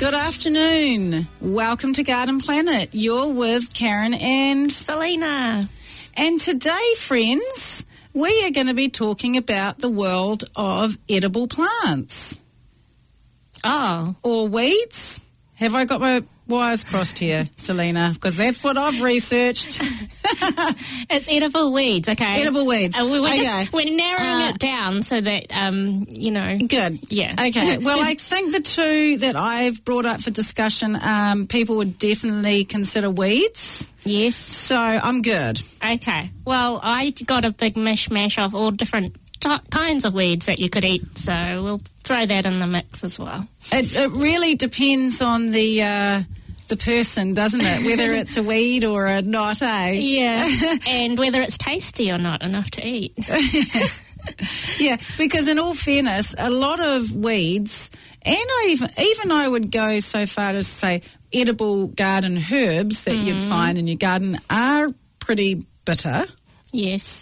Good afternoon. Welcome to Garden Planet. You're with Karen and Selena. And today, friends, we are going to be talking about the world of edible plants. Oh. Or weeds. Have I got my wires crossed here, Selena? Because that's what I've researched. It's edible weeds, okay? Edible weeds. We're narrowing it down so that, Good. Yeah. Okay. Well, I think the two that I've brought up for discussion, people would definitely consider weeds. Yes. So I'm good. Okay. Well, I got a big mishmash of all different kinds of weeds that you could eat, so we'll throw that in the mix as well. It really depends on the person, doesn't it? Whether it's a weed or a not, eh? Yeah. And whether it's tasty or not enough to eat. Yeah, because in all fairness, a lot of weeds, and I would go so far as to say edible garden herbs that you'd find in your garden are pretty bitter. Yes.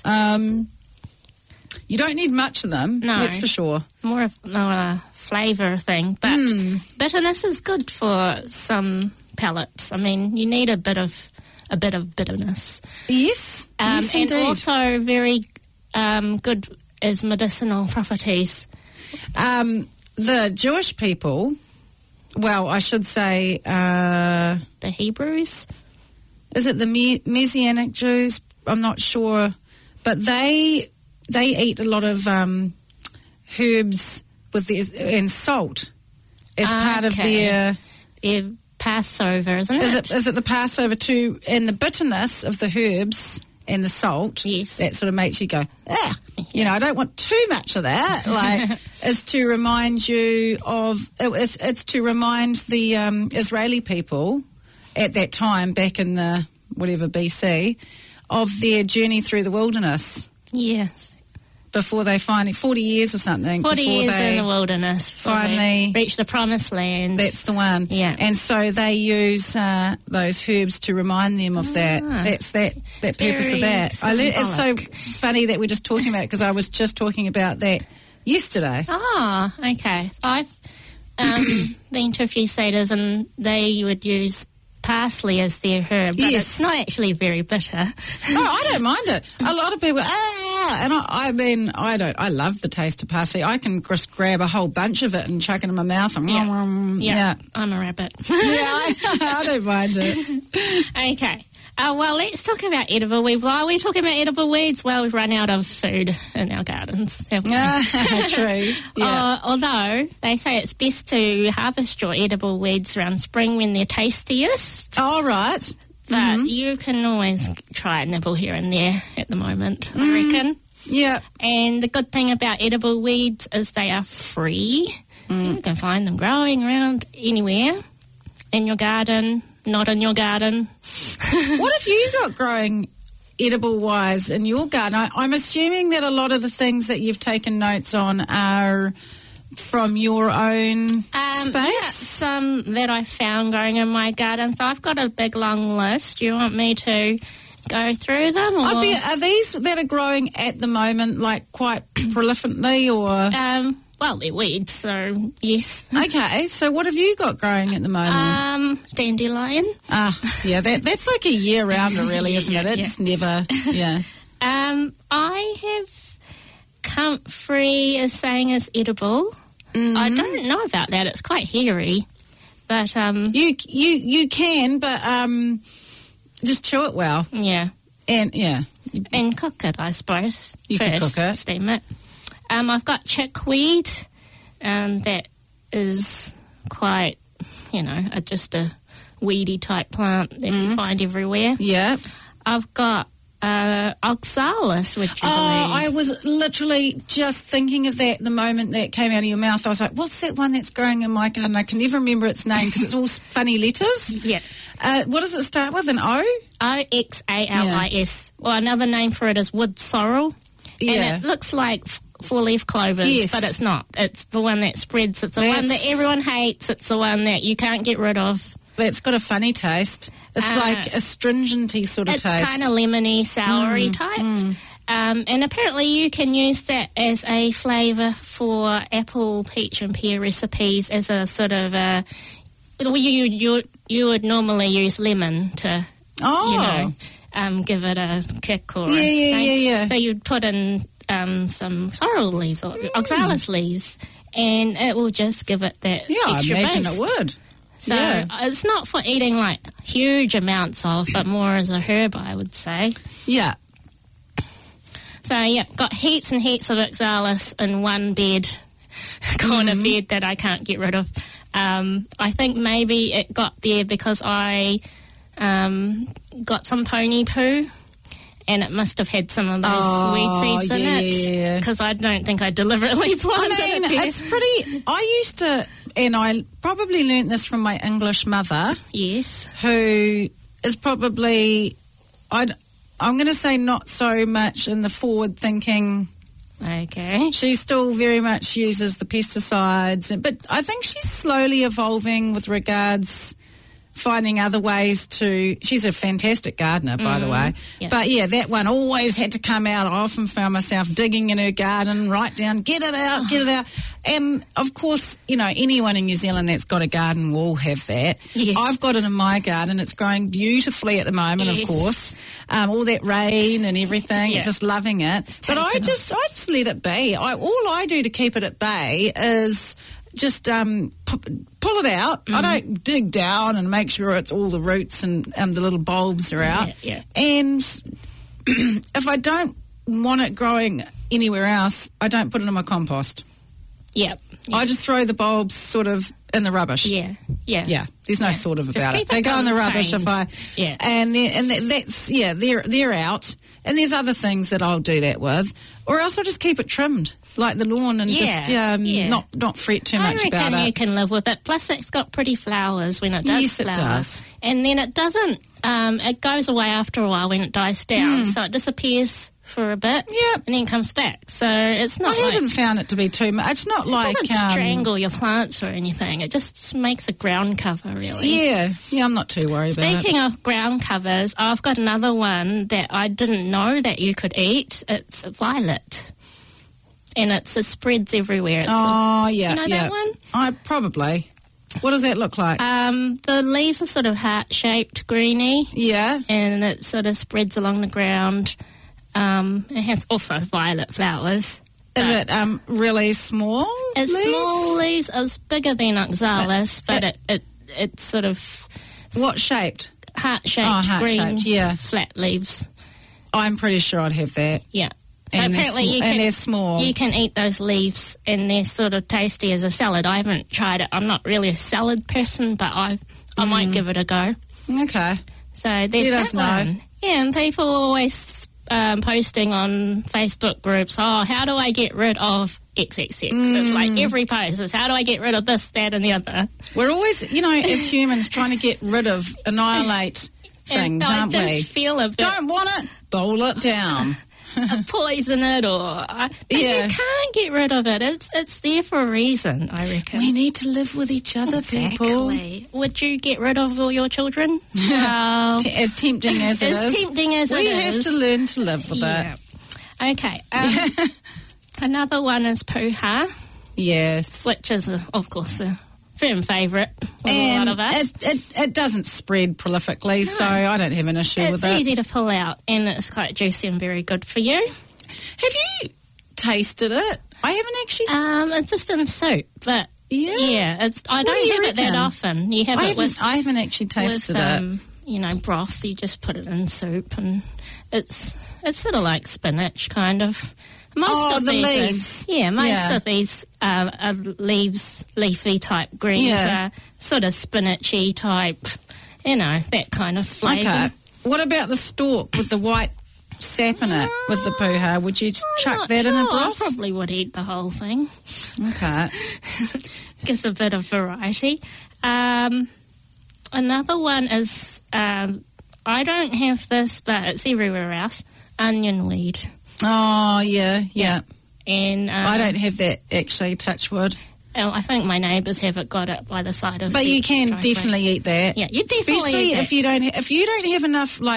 You don't need much of them, no, that's for sure. More of a flavour thing, but bitterness is good for some palates. I mean, you need a bit of bitterness. Yes, yes, and indeed. also very good as medicinal properties. The Jewish people, well, I should say, the Hebrews. Is it the Messianic Jews? I'm not sure, but they eat a lot of herbs and salt as part of their Passover, isn't it? Is it the Passover too? And the bitterness of the herbs and the salt, yes, that sort of makes you go, I don't want too much of that. Like, is to remind you of it's to remind the Israeli people at that time, back in the whatever BC, of their journey through the wilderness. Yes. Before they finally, 40 years or something. 40 years in the wilderness. Finally reach the promised land. That's the one. Yeah. And so they use those herbs to remind them of that. That's that purpose of that. It's so funny that we're just talking about it, because I was just talking about that yesterday. Oh, okay. I've been to a few Seder's and they would use parsley as their herb, but it's not actually very bitter. No, I don't mind it. A lot of people, and I love the taste of parsley. I can just grab a whole bunch of it and chuck it in my mouth. And yeah, I'm a rabbit. I don't mind it. Okay. Well, let's talk about edible weeds. While we're talking about edible weeds, well, we've run out of food in our gardens, haven't we? True. Yeah. Although they say it's best to harvest your edible weeds around spring when they're tastiest. Oh, right. But you can always try a nibble here and there at the moment, I reckon. Yeah. And the good thing about edible weeds is they are free. You can find them growing around anywhere in your garden. Not in your garden. What have you got growing edible-wise in your garden? I'm assuming that a lot of the things that you've taken notes on are from your own space? Yeah, some that I found growing in my garden. So I've got a big, long list. Do you want me to go through them? Or? Are these that are growing at the moment, like, quite prolifically, or...? Well, they're weeds, so yes. Okay, so what have you got growing at the moment? Dandelion. Yeah, that's like a year-rounder, really, isn't it? It's never, I have comfrey is saying is edible. I don't know about that. It's quite hairy, but you can, but just chew it well. Yeah, and cook it, I suppose. You can cook it, steam it. I've got chickweed, and that is quite, just a weedy type plant that you find everywhere. Yeah. I've got oxalis, which I was literally just thinking of that the moment that came out of your mouth. I was like, what's that one that's growing in my garden? I can never remember its name because it's all funny letters. Yeah. What does it start with, an O? Oxalis. Well, another name for it is wood sorrel. Yeah. And it looks like four-leaf clovers, but it's not. It's the one that spreads. It's the one that everyone hates. It's the one that you can't get rid of. It's got a funny taste. It's like astringenty sort of taste. It's kind of lemony, soury type. And apparently you can use that as a flavour for apple, peach and pear recipes as a sort of well, you would normally use lemon to, give it a kick or yeah. So you'd put in some sorrel leaves or oxalis leaves, and it will just give it that extra I imagine boost. it would. So it's not for eating like huge amounts of, but more as a herb, I would say. Yeah. So, got heaps and heaps of oxalis in one corner bed that I can't get rid of. I think maybe it got there because I got some pony poo, and it must have had some of those weed seeds in it, because I don't think I deliberately planted it there. It's pretty... I used to... And I probably learnt this from my English mother. Yes. Who is probably... I'm going to say not so much in the forward-thinking... Okay. She still very much uses the pesticides, but I think she's slowly evolving with regards finding other ways to... She's a fantastic gardener, by the way. Yeah. But, that one always had to come out. I often found myself digging in her garden, right down, get it out. And, of course, anyone in New Zealand that's got a garden will have that. Yes. I've got it in my garden. It's growing beautifully at the moment, of course. All that rain and everything, it's just loving it. But I just let it be. All I do to keep it at bay is... just pull it out. I don't dig down and make sure it's all the roots and the little bulbs are out. Yeah. And if I don't want it growing anywhere else, I don't put it in my compost. Yep. I just throw the bulbs sort of in the rubbish. Yeah. There's no sort of just about it. They go in the rubbish if I. Yeah. And that's they're out. And there's other things that I'll do that with, or else I'll just keep it trimmed, like the lawn, and not fret too much about it. I reckon you can live with it. Plus, it's got pretty flowers when it does. Yes, it does. And then it doesn't. It goes away after a while when it dies down, so it disappears for a bit, and then comes back. So it's not. I haven't found it to be too much. It's not like it doesn't strangle your plants or anything. It just makes a ground cover, really. Yeah. I'm not too worried about it. Speaking of ground covers, I've got another one that I didn't know that you could eat. It's violet, and it spreads everywhere. You know that one? I probably. What does that look like? The leaves are sort of heart-shaped, greeny. Yeah. And it sort of spreads along the ground. It has also violet flowers. Is it really small? It's leaves? small leaves. It's bigger than oxalis, but it's sort of... What shaped? Heart-shaped, green, yeah. flat leaves. I'm pretty sure I'd have that. Yeah. So and apparently they're small. You can eat those leaves, and they're sort of tasty as a salad. I haven't tried it. I'm not really a salad person, but I might give it a go. Okay. So there's that one. Yeah, and people are always posting on Facebook groups, how do I get rid of XXX? It's like every post is, how do I get rid of this, that, and the other? We're always, as humans, trying to get rid of, annihilate things, aren't we? I just feel a bit... Don't want it, bowl it down. Poison it, but you can't get rid of it. It's there for a reason, I reckon. We need to live with each other, people. Would you get rid of all your children? As tempting as it is. As tempting as it is. We have to learn to live with it. Okay. Another one is puha. Yes. Which is, of course, a firm favourite with a lot of us. It doesn't spread prolifically, so I don't have an issue with it. It's easy to pull out, and it's quite juicy and very good for you. Have you tasted it? I haven't actually. It's just in soup, but I don't have it that often. You have it with. I haven't actually tasted it. Broth. You just put it in soup, and it's sort of like spinach, kind of. Most of the these leaves. Most of these leaves, leafy type greens are sort of spinachy type, that kind of flavour. Okay. What about the stalk with the white sap in it with the puha? Would you chuck that in a broth? I probably would eat the whole thing. Okay. Gives a bit of variety. Another one is, I don't have this, but it's everywhere else, onion weed. Oh, yeah. And I don't have that, actually, touch wood. I think my neighbours got it by the side of. But you can definitely eat that. Yeah, you definitely especially eat if you don't have enough. Like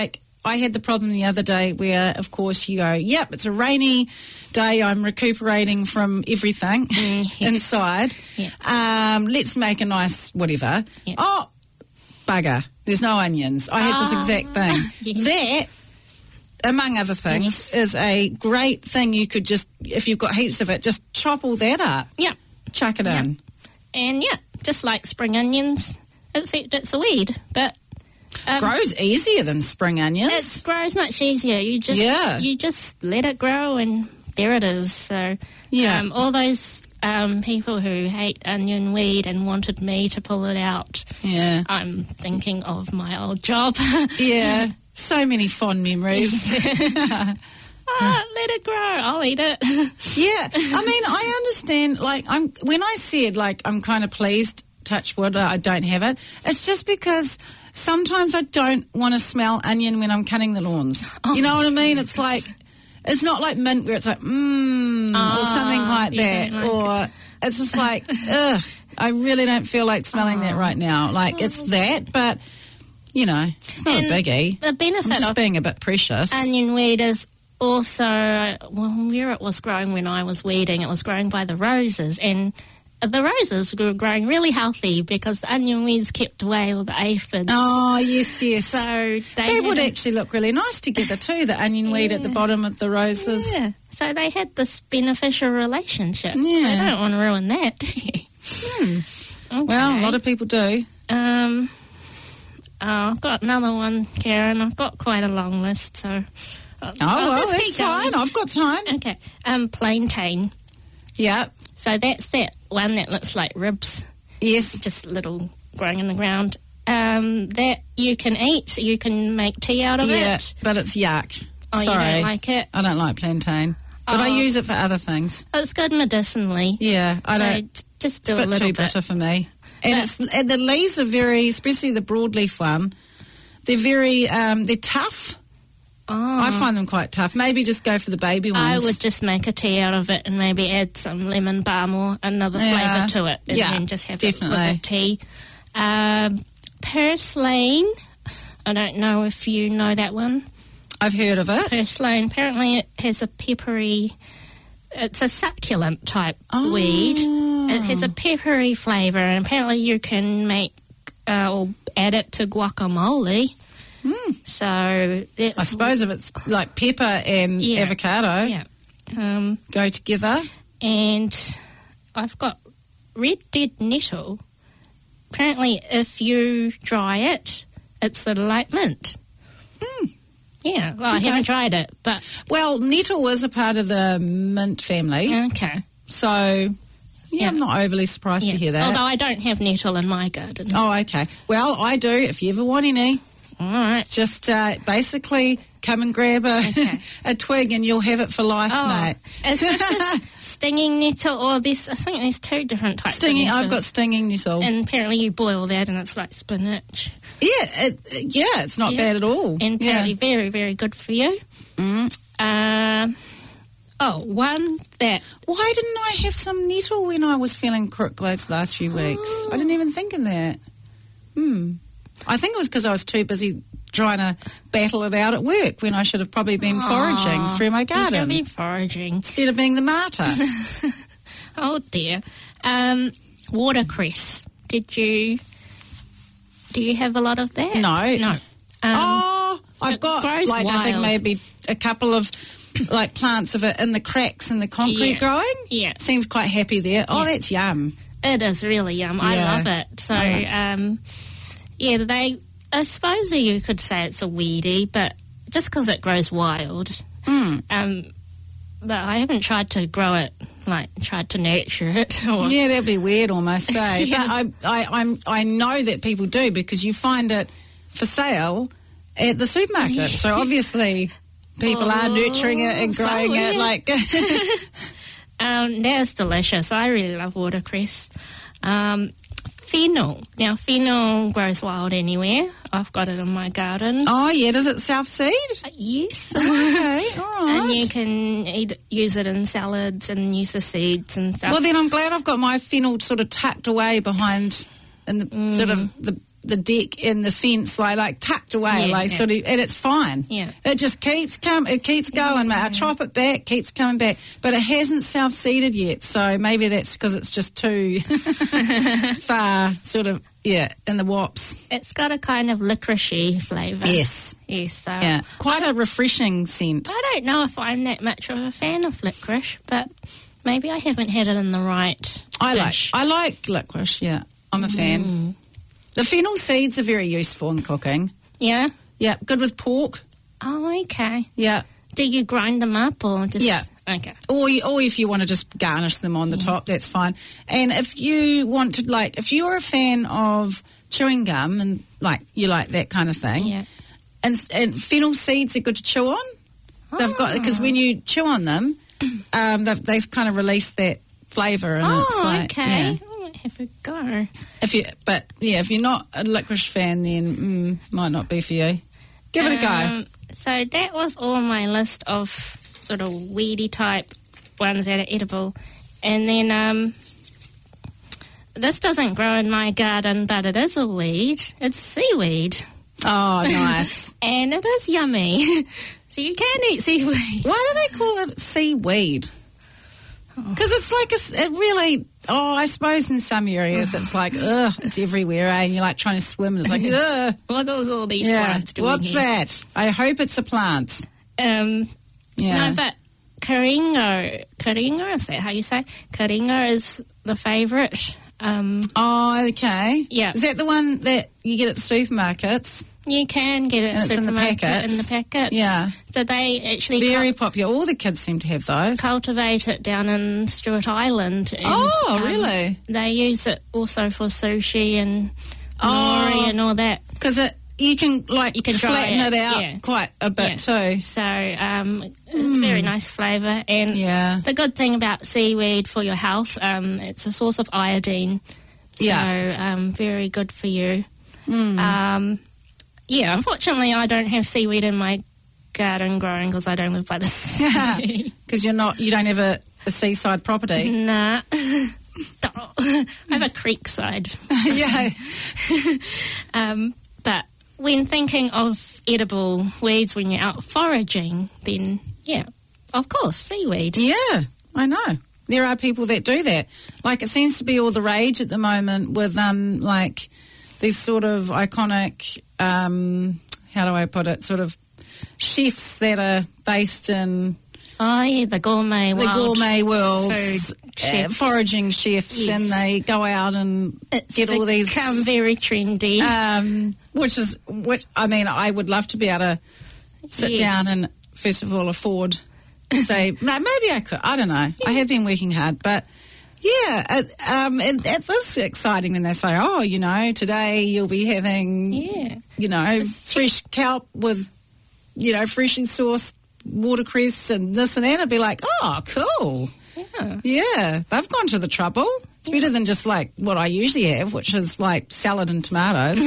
I had the problem the other day where, of course, you go, yep, it's a rainy day, I'm recuperating from everything inside. Yeah. Let's make a nice whatever. Yeah. Oh, bugger, there's no onions. I had this exact thing. Yes. That, among other things, is a great thing. You could just, if you've got heaps of it, just chop all that up. Yeah. Chuck it in. And, just like spring onions, except it's a weed, but... grows easier than spring onions. It grows much easier. You just let it grow and there it is. So all those people who hate onion weed and wanted me to pull it out, I'm thinking of my old job. Yeah, so many fond memories. Let it grow. I'll eat it. Yeah, I mean, I understand. Like, when I said I'm kind of pleased. Touch wood, I don't have it. It's just because sometimes I don't want to smell onion when I'm cutting the lawns. You know what I mean? It's like, it's not like mint where it's like, or something like that. Or it's just like, ugh, I really don't feel like smelling that right now. Like, it's that, but, it's not a biggie. The benefit I'm just of being a bit precious. Onion weed is also, where it was growing when I was weeding, it was growing by the roses, and the roses were growing really healthy because the onion weeds kept away all the aphids. Oh, yes. So they would actually look really nice together too, the onion weed at the bottom of the roses. Yeah. So they had this beneficial relationship. Yeah. You don't want to ruin that, do you? Okay. Well, a lot of people do. I've got another one, Karen. I've got quite a long list, so I'll just that's keep going. fine. I've got time. Okay. Plantain. Yeah. So that's that one that looks like ribs. Yes. Just little growing in the ground. That you can eat. You can make tea out of it. Yeah, but it's yuck. Oh, Sorry. you don't like it? I don't like plantain. But I use it for other things. It's good medicinally. Yeah, I don't. Just do it's a bit little too bitter for me. And the leaves are very, especially the broadleaf one, they're very, they're tough. Oh. I find them quite tough. Maybe just go for the baby ones. I would just make a tea out of it and maybe add some lemon balm or another flavour to it, and then just have it with a tea. Purslane, I don't know if you know that one. I've heard of it. Purslane, apparently it has a peppery, it's a succulent type weed. It has a peppery flavour, and apparently you can make or add it to guacamole. So that's, I suppose if it's like pepper and avocado go together. And I've got red dead nettle. Apparently if you dry it, it's sort of like mint. Yeah, well, I haven't tried it, but... Well, nettle is a part of the mint family. Okay. So, I'm not overly surprised to hear that. Although I don't have nettle in my garden. Oh, okay. Well, I do, if you ever want any. All right. Just basically come and grab a twig and you'll have it for life, mate. Is this stinging nettle or this? I think there's two different types of nettles. I've got stinging nettle. And apparently you boil that and it's like spinach. Yeah, it's not bad at all. And apparently very, very good for you. One that... Why didn't I have some nettle when I was feeling crook those last few weeks? I didn't even think of that. I think it was because I was too busy trying to battle it out at work when I should have probably been foraging through my garden. You should have been foraging. Instead of being the martyr. Oh, dear. Watercress. Do you have a lot of that? No. I've got, grows wild. I think maybe a couple of, plants of it in the cracks in the concrete growing. Yeah. Seems quite happy there. Oh, that's yum. It is really yum. I love it. So, I suppose you could say it's a weedy, but just because it grows wild. But I haven't tried to grow it, tried to nurture it. Yeah, that'd be weird almost, eh? But I know that people do because you find it for sale at the supermarket. So obviously people are nurturing it and growing it. That's delicious. I really love watercress. Fennel. Now, fennel grows wild anywhere. I've got it in my garden. Oh, yeah. Does it self-seed? Yes. Okay, all right. And you can use it in salads and use the seeds and stuff. Well, then I'm glad I've got my fennel sort of tucked away behind in the sort of the deck in the fence, like tucked away, sort of, and it's fine. Yeah. It just keeps going. I chop it back, keeps coming back, but it hasn't self-seeded yet. So maybe that's because it's just too far, sort of, in the wops. It's got a kind of licoricey flavour. Yes. Yes. So Yeah. Quite a refreshing scent. I don't know if I'm that much of a fan of licorice, but maybe I haven't had it in the right dish. I like licorice, yeah. I'm a fan. The fennel seeds are very useful in cooking. Yeah? Yeah, good with pork. Oh, okay. Yeah. Do you grind them up or just... Yeah. Okay. Or if you want to just garnish them on the top, that's fine. And if you want to, if you're a fan of chewing gum and, you like that kind of thing, and fennel seeds are good to chew on. They've got, because when you chew on them, they've kind of released that flavour. And it's okay. I might have a go. If you're not a licorice fan, then might not be for you. Give it a go. So that was all my list of sort of weedy type ones that are edible. And then this doesn't grow in my garden, but it is a weed. It's seaweed. Oh, nice. And it is yummy. So you can eat seaweed. Why do they call it seaweed? Because it's it really, I suppose in some areas it's it's everywhere, and you're like trying to swim and it's like, ugh. What are all these plants doing What's here? that? I hope it's a plant. No, but Karinga, is that how you say? Karinga is the favourite. Okay. Yeah. Is that the one that you get at the supermarkets? You can get it And it's in the packets. in the packets. Yeah. So they actually very popular. All the kids seem to have those. Cultivate it down in Stewart Island. And, really? They use it also for sushi and nori and all that. Because you can flatten it out quite a bit too. So it's very nice flavour. And the good thing about seaweed for your health, it's a source of iodine. So very good for you. Unfortunately I don't have seaweed in my garden growing because I don't live by the sea. Because you don't have a seaside property. Nah. I have a creek side. Yeah. But when thinking of edible weeds when you're out foraging, then, of course, seaweed. Yeah, I know. There are people that do that. It seems to be all the rage at the moment with, these sort of iconic, how do I put it, sort of chefs that are based in... Oh, yeah, the gourmet world. Food foraging chefs, and they go out and get all these... It's become very trendy. Which I would love to be able to sit down and, first of all, afford, say, no, maybe I could. I don't know. I have been working hard, but... Yeah, and it was exciting when they say, today you'll be having, fresh kelp with, freshly sourced watercress and this and that. I'd be like, oh, cool. Yeah, they've gone to the trouble. It's better than just what I usually have, which is salad and tomatoes.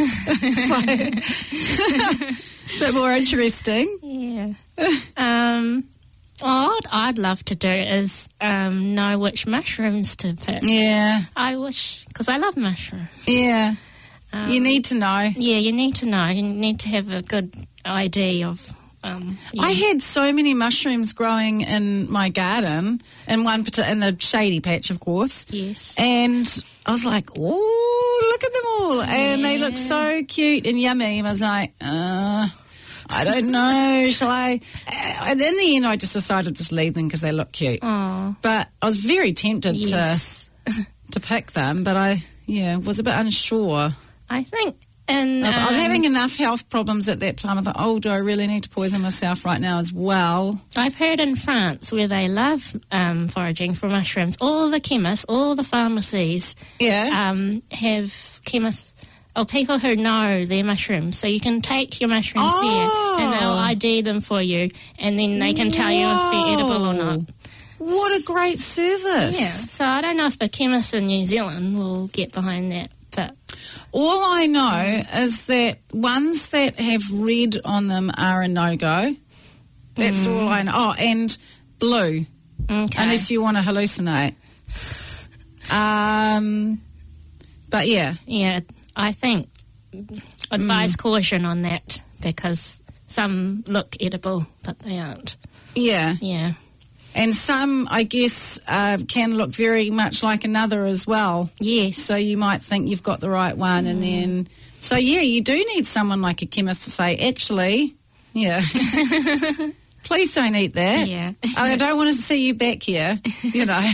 It's a bit more interesting. Yeah. What I'd love to do is know which mushrooms to pick. Yeah. I wish, because I love mushrooms. Yeah. You need to know. Yeah, you need to know. You need to have a good idea of... I had so many mushrooms growing in my garden, in the shady patch, of course. Yes. And I was like, oh, look at them all. And they look so cute and yummy. And I was like, I don't know, shall I? And in the end, I just decided to just leave them because they look cute. Aww. But I was very tempted to pick them, but I was a bit unsure. I think... I was having enough health problems at that time. I thought, do I really need to poison myself right now as well? I've heard in France where they love foraging for mushrooms. All the chemists, all the pharmacies have chemists... or people who know their mushrooms. So you can take your mushrooms there and they'll ID them for you, and then they can tell you if they're edible or not. What a great service. Yeah. So I don't know if the chemists in New Zealand will get behind that, but... All I know is that ones that have red on them are a no-go. That's all I know. Oh, and blue. Okay. Unless you want to hallucinate. But yeah. Yeah, I think advise caution on that because some look edible, but they aren't. Yeah. Yeah. And some, I guess, can look very much like another as well. Yes. So you might think you've got the right one, and then... So, yeah, you do need someone like a chemist to say, actually, yeah, please don't eat that. Yeah. I don't want to see you back here, you know,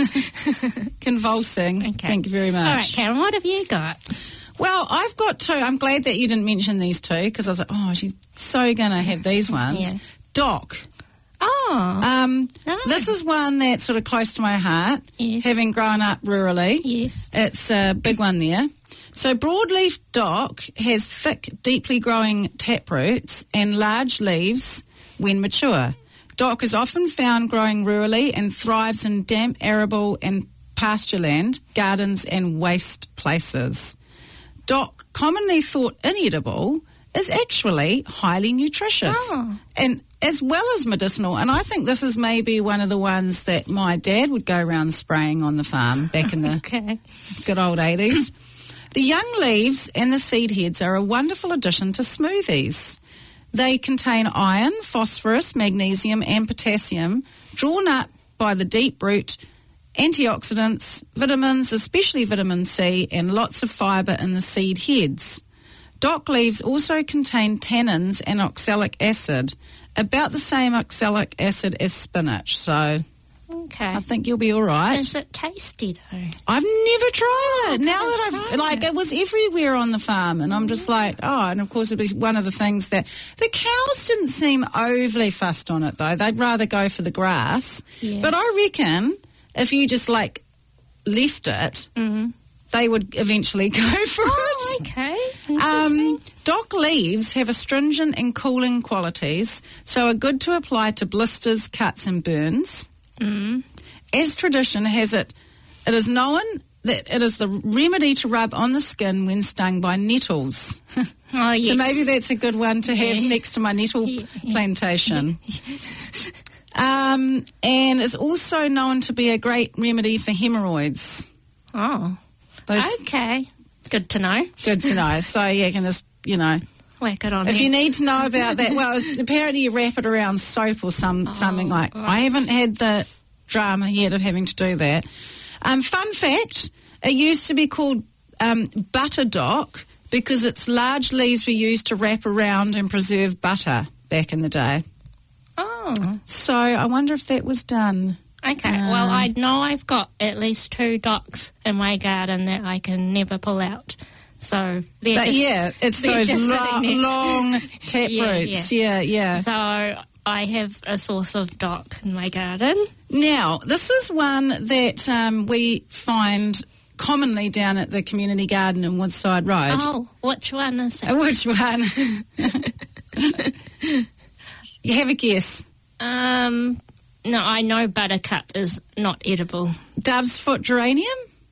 convulsing. Okay. Thank you very much. All right, Karen, what have you got? Well, I've got two. I'm glad that you didn't mention these two because I was like, oh, she's so going to have these ones. Yeah. Dock. Oh. No. This is one that's sort of close to my heart, Yes. having grown up rurally. Yes. It's a big one there. So broadleaf dock has thick, deeply growing taproots and large leaves when mature. Dock is often found growing rurally and thrives in damp, arable and pasture land, gardens and waste places. Dock, commonly thought inedible, is actually highly nutritious and as well as medicinal. And I think this is maybe one of the ones that my dad would go around spraying on the farm back in the good old 80s. The young leaves and the seed heads are a wonderful addition to smoothies. They contain iron, phosphorus, magnesium and potassium drawn up by the deep root, antioxidants, vitamins, especially vitamin C, and lots of fibre in the seed heads. Dock leaves also contain tannins and oxalic acid, about the same oxalic acid as spinach, so Okay. I think you'll be all right. Is it tasty though? I've never tried it. Now that it was everywhere on the farm, and I'm just like, and of course it was one of the things that the cows didn't seem overly fussed on it though. They'd rather go for the grass. Yes. But I reckon if you just like left it, they would eventually go for it. Okay. Interesting. Dock leaves have astringent and cooling qualities, so are good to apply to blisters, cuts and burns. As tradition has it, it is known that it is the remedy to rub on the skin when stung by nettles. Oh, yes. So maybe that's a good one to have next to my nettle plantation. And it's also known to be a great remedy for hemorrhoids. Oh. Okay. Good to know. Good to know. So you can just, whack it on if there. you need to know about that, well, apparently you wrap it around soap or something like. right. I haven't had the drama yet of having to do that. Fun fact: it used to be called butter dock because its large leaves were used to wrap around and preserve butter back in the day. Oh. So I wonder if that was done. Okay. Well, I know I've got at least 2 docks in my garden that I can never pull out. So it's those long tap Yeah, roots. Yeah. So I have a source of dock in my garden. Now, this is one that we find commonly down at the community garden in Woodside Road. Oh, which one is that? Which one? You have a guess. No, I know buttercup is not edible. Dove's foot geranium?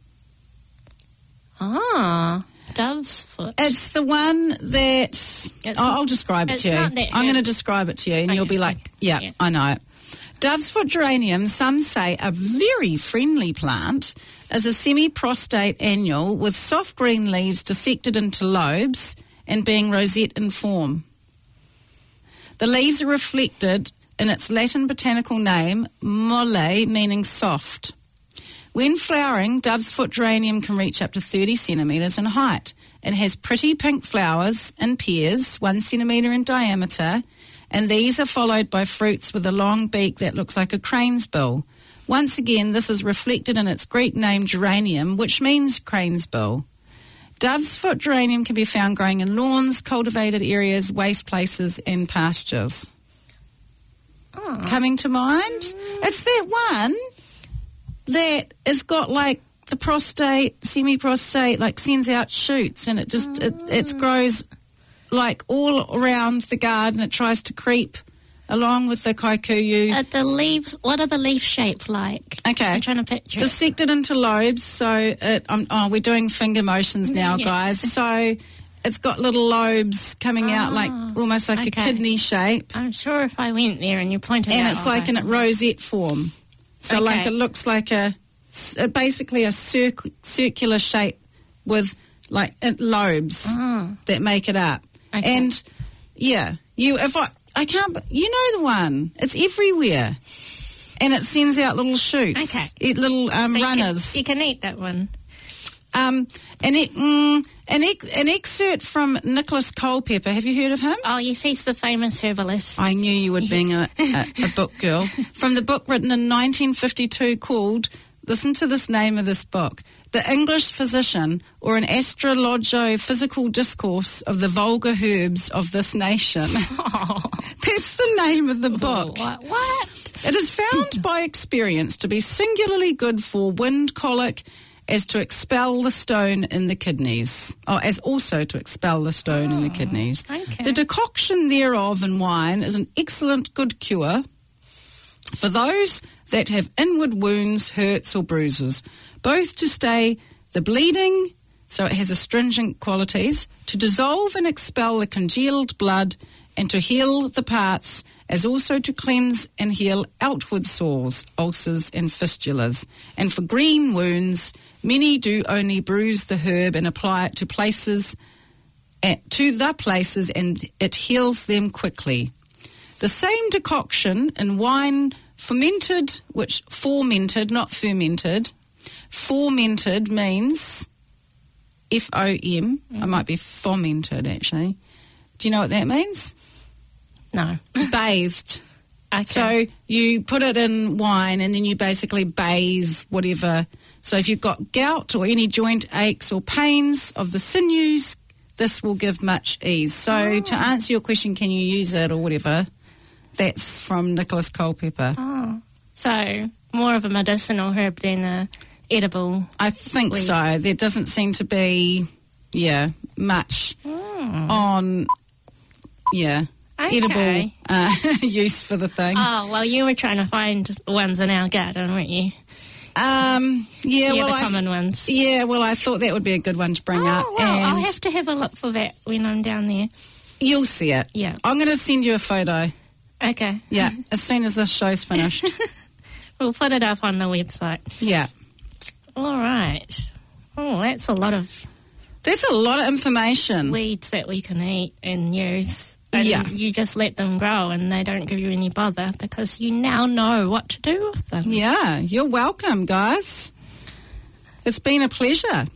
Ah, dove's foot. It's the one that... I'll describe it to you. I'm going to describe it to you and you'll be like, yeah, I know it. Dove's foot geranium, some say a very friendly plant, is a semi-prostate annual with soft green leaves dissected into lobes and being rosette in form. The leaves are reflected in its Latin botanical name, molle, meaning soft. When flowering, dove's foot geranium can reach up to 30 centimetres in height. It has pretty pink flowers in pairs, 1 centimetre in diameter, and these are followed by fruits with a long beak that looks like a crane's bill. Once again, this is reflected in its Greek name geranium, which means crane's bill. Dove's foot geranium can be found growing in lawns, cultivated areas, waste places and pastures. Oh. Coming to mind? It's that one that has got like the prostate, semi-prostate, like sends out shoots and it just, it grows like all around the garden. It tries to creep along with the kikuyu. The leaves, what are the leaf shape like? Okay. I'm trying to picture it. Dissected into lobes, so we're doing finger motions now, guys. So it's got little lobes coming out like almost like a kidney shape. I'm sure if I went there and you pointed and out... it's like in a rosette form. So like it looks like basically a circular shape with like lobes that make it up. Okay. And I can't, you know the one. It's everywhere. And it sends out little shoots. Okay. Little runners. You can eat that one. An excerpt from Nicholas Culpeper. Have you heard of him? Oh, yes, he's the famous herbalist. I knew you would, being a book girl. From the book written in 1952 called, listen to this name of this book, The English Physician, or an Astrologo-Physical Discourse of the Vulgar Herbs of this Nation. Oh. That's the name of the book. What? It is found by experience to be singularly good for wind colic, as to expel the stone in the kidneys. As also to expel the stone in the kidneys. Okay. The decoction thereof in wine is an excellent good cure for those that have inward wounds, hurts or bruises, both to stay the bleeding, so it has astringent qualities, to dissolve and expel the congealed blood, and to heal the parts, as also to cleanse and heal outward sores, ulcers and fistulas. And for green wounds, many do only bruise the herb and apply it to the places, and it heals them quickly. The same decoction in wine fermented, not fermented. Fermented means F-O-M. I might be fomented, actually. Do you know what that means? No. Bathed. Okay. So you put it in wine and then you basically bathe whatever. So if you've got gout or any joint aches or pains of the sinews, this will give much ease. So to answer your question, can you use it or whatever, that's from Nicholas Culpeper. Oh. So more of a medicinal herb than a edible. I think weed. so. There doesn't seem to be, much on, Okay. edible use for the thing. Oh, well, you were trying to find ones in our garden, weren't you? The common ones. Yeah, well, I thought that would be a good one to bring up. Oh, well, I'll and have to have a look for that when I'm down there. you'll see it. Yeah. I'm going to send you a photo. Okay. Yeah, as soon as this show's finished. We'll put it up on the website. Yeah. All right. Oh, that's a lot of That's a lot of information. weeds that we can eat and use. And Yeah. you just let them grow and they don't give you any bother because you now know what to do with them. Yeah, you're welcome, guys. It's been a pleasure.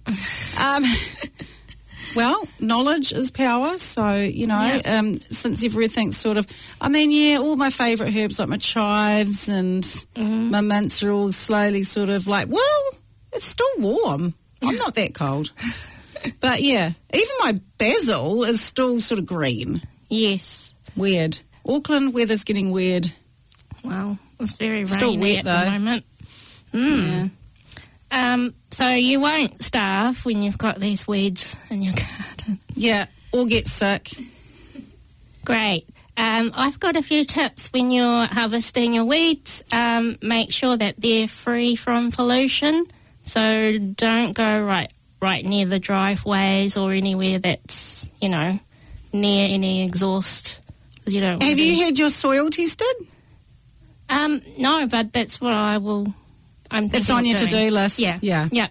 Well, knowledge is power, so, since everything's sort of, all my favourite herbs like my chives and my mints are all slowly sort of like, well, it's still warm. I'm not that cold. But yeah, even my basil is still sort of green. Yes. Weird. Auckland weather's getting weird. Well, it's very Still rainy wet, at though. the moment. Yeah. So you won't starve when you've got these weeds in your garden. Yeah, or get sick. Great. I've got a few tips when you're harvesting your weeds. Make sure that they're free from pollution. So don't go right near the driveways or anywhere that's, near any exhaust. 'Cause you don't. Have you had your soil tested? No, but that's what I'm thinking It's on of your doing. to-do list. Yeah. Yeah.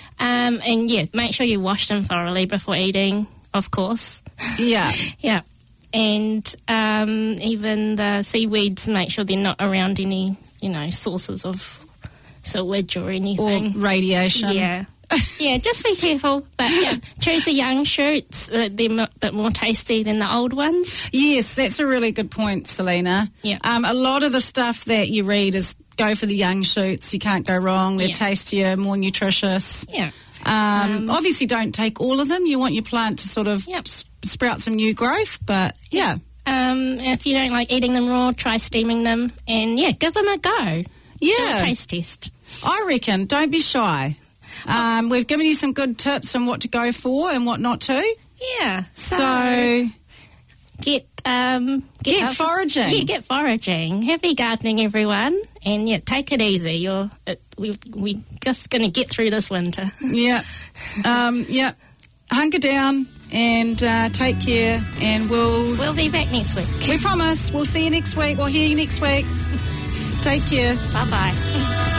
Make sure you wash them thoroughly before eating, of course. Yeah. Yeah. And even the seaweeds, make sure they're not around any, sources of sewage or Or anything. radiation. Yeah. Yeah, just be careful. But yeah, choose the young shoots. They're a bit more tasty than the old ones. Yes, that's a really good point, Selena. Yeah. A lot of the stuff that you read is go for the young shoots. You can't go wrong. They're Yeah. tastier, more nutritious. Yeah. Obviously, don't take all of them. You want your plant to sort of Yep. sprout some new growth, but yeah. If you don't like eating them raw, try steaming them. And yeah, give them a go. Do a Yeah. taste test. I reckon. Don't be shy. We've given you some good tips on what to go for and what not to. Yeah. So Get Get foraging. Yeah, get foraging. Happy gardening, everyone. And yeah, take it easy. We're just going to get through this winter. yeah. Hunker down and take care, and We'll be back next week. we promise we'll see you next week. We'll hear you next week. Take care. Bye-bye.